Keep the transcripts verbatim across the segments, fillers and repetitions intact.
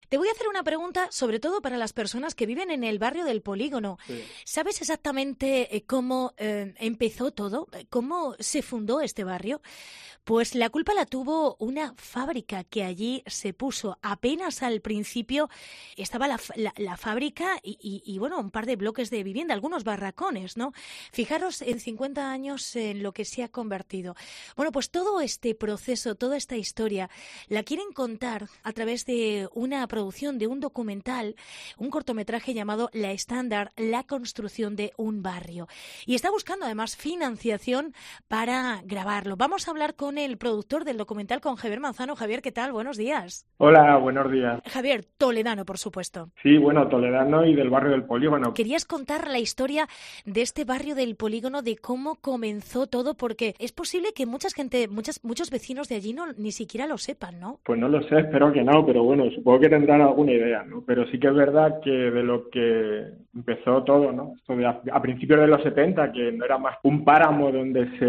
Te voy a hacer una pregunta, sobre todo para las personas que viven en el barrio del Polígono. Sí. ¿Sabes exactamente eh, cómo eh, empezó todo? ¿Cómo se fundó este barrio? Pues la culpa la tuvo una fábrica que allí se puso. Apenas al principio estaba la, la, la fábrica y, y, y, bueno, un par de bloques de vivienda, algunos barracones, ¿no? Fijaros en cincuenta años en lo que se ha convertido. Bueno, pues todo este proceso, toda esta historia, la quieren contar a través de una producción, de un documental, un cortometraje llamado La Estándar, la construcción de un barrio. Y está buscando además financiación para grabarlo. Vamos a hablar con el productor del documental, con Javier Manzano. Javier, ¿qué tal? Buenos días. Hola, buenos días. Javier, toledano, por supuesto. Sí, bueno, toledano y del barrio del Polígono. Querías contar la historia de este barrio del Polígono, de cómo comenzó todo, porque es posible que mucha gente, muchas, muchos vecinos de allí no ni siquiera lo sepan, ¿no? Pues no lo sé, espero que no, pero bueno, supongo que tendrán alguna idea, ¿no? Pero sí que es verdad que de lo que empezó todo, ¿no? Esto de a, a principios de los setenta, que no era más un páramo donde se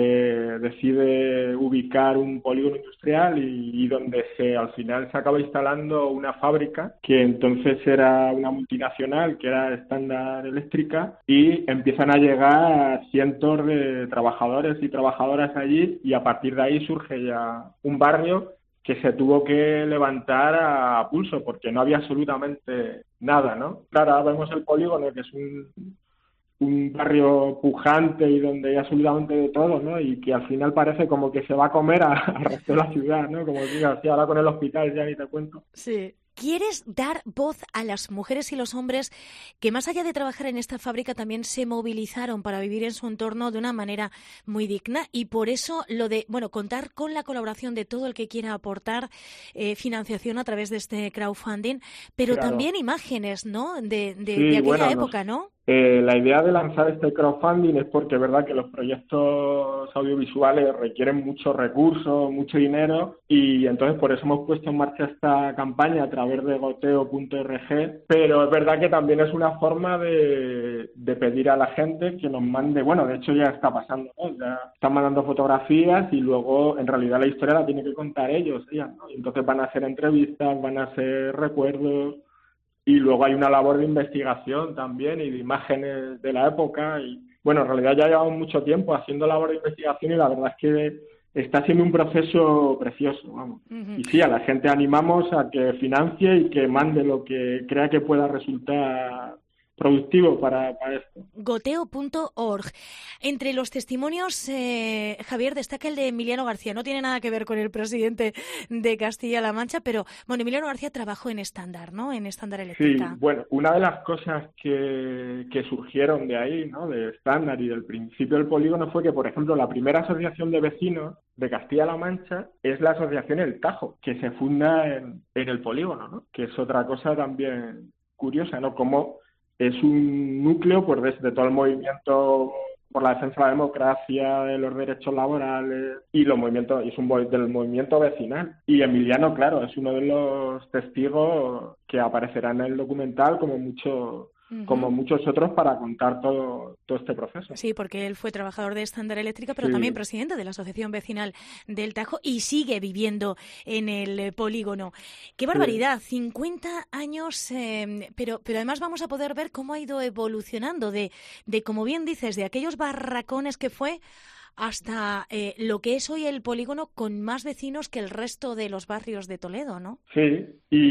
decide ubicar un polígono industrial y, y donde se al final se acaba instalando una fábrica que entonces era una multinacional, que era Estándar Eléctrica, y empiezan a llegar cientos de trabajadores y trabajadoras allí, y a partir de ahí surge ya un barrio que se tuvo que levantar a pulso porque no había absolutamente nada, ¿no? Claro, ahora vemos el Polígono, que es un, un barrio pujante y donde hay absolutamente de todo, ¿no? Y que al final parece como que se va a comer al resto de la ciudad, ¿no? Como digas, sí, ahora con el hospital ya ni te cuento. Sí. ¿Quieres dar voz a las mujeres y los hombres que, más allá de trabajar en esta fábrica, también se movilizaron para vivir en su entorno de una manera muy digna? Y por eso lo de, bueno, contar con la colaboración de todo el que quiera aportar eh, financiación a través de este crowdfunding, pero Claro. también imágenes, ¿no? De, de, Sí, de aquella bueno, época, nos... ¿no? Eh, la idea de lanzar este crowdfunding es porque es verdad que los proyectos audiovisuales requieren muchos recursos, mucho dinero, y entonces por eso hemos puesto en marcha esta campaña a través de goteo punto org, pero es verdad que también es una forma de, de pedir a la gente que nos mande, bueno, de hecho ya está pasando, ¿no? Ya están mandando fotografías y luego en realidad la historia la tienen que contar ellos, ellas, ¿no? Y entonces van a hacer entrevistas, van a hacer recuerdos. Y luego hay una labor de investigación también y de imágenes de la época. Y bueno, en realidad ya llevamos mucho tiempo haciendo labor de investigación y la verdad es que está siendo un proceso precioso, vamos. Uh-huh. Y sí, a la gente animamos a que financie y que mande lo que crea que pueda resultar productivo para, para esto. goteo punto org. Entre los testimonios, eh, Javier, destaca el de Emiliano García. No tiene nada que ver con el presidente de Castilla-La Mancha, pero bueno, Emiliano García trabajó en Estándar, ¿no? En Estándar Eléctrica. Sí, bueno, una de las cosas que, que surgieron de ahí, ¿no? De Estándar y del principio del polígono fue que, por ejemplo, la primera asociación de vecinos de Castilla-La Mancha es la asociación El Tajo, que se funda en, en el polígono, ¿no? Que es otra cosa también curiosa, ¿no? Como es un núcleo pues desde todo el movimiento por la defensa de la democracia, de los derechos laborales y los movimientos, es un del movimiento vecinal. Y Emiliano, claro, es uno de los testigos que aparecerá en el documental como mucho uh-huh. como muchos otros para contar todo, todo este proceso. Sí, porque él fue trabajador de Estándar Eléctrica, pero sí. también presidente de la Asociación Vecinal del Tajo y sigue viviendo en el polígono. ¡Qué barbaridad! Sí. cincuenta años, eh, pero, pero además vamos a poder ver cómo ha ido evolucionando de, de, como bien dices, de aquellos barracones que fue hasta eh, lo que es hoy el polígono con más vecinos que el resto de los barrios de Toledo, ¿no? Sí,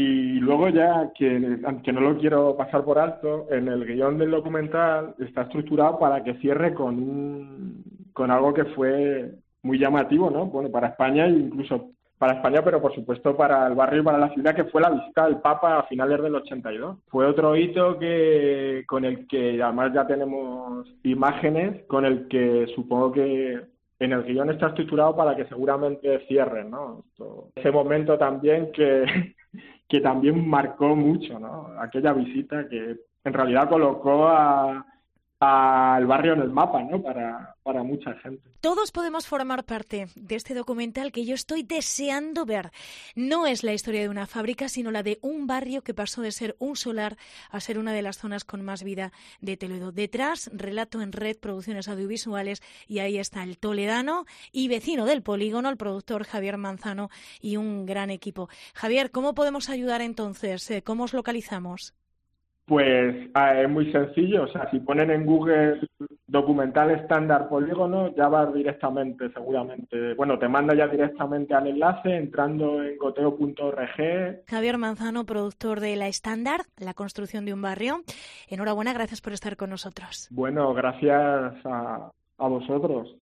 y luego ya, que aunque no lo quiero pasar por alto, en el guión del documental está estructurado para que cierre con un, con algo que fue muy llamativo, ¿no? Bueno, para España e incluso para España, pero por supuesto para el barrio y para la ciudad, que fue la visita del Papa a finales del ochenta y dos. Fue otro hito que con el que además ya tenemos imágenes, con el que supongo que en el guión está estructurado para que seguramente cierren, ¿no? Esto, ese momento también que, que también marcó mucho, ¿no? Aquella visita que en realidad colocó a al barrio en el mapa, ¿no? Para, para mucha gente. Todos podemos formar parte de este documental que yo estoy deseando ver. No es la historia de una fábrica, sino la de un barrio que pasó de ser un solar a ser una de las zonas con más vida de Toledo. Detrás, Relato en Red, Producciones Audiovisuales, y ahí está el toledano y vecino del polígono, el productor Javier Manzano, y un gran equipo. Javier, ¿cómo podemos ayudar entonces? ¿Cómo os localizamos? Pues ah, es muy sencillo, o sea, si ponen en Google documental estándar polígono, ya vas directamente, seguramente. Bueno, te manda ya directamente al enlace entrando en goteo punto org. Javier Manzano, productor de La Estándar, la construcción de un barrio. Enhorabuena, gracias por estar con nosotros. Bueno, gracias a, a vosotros.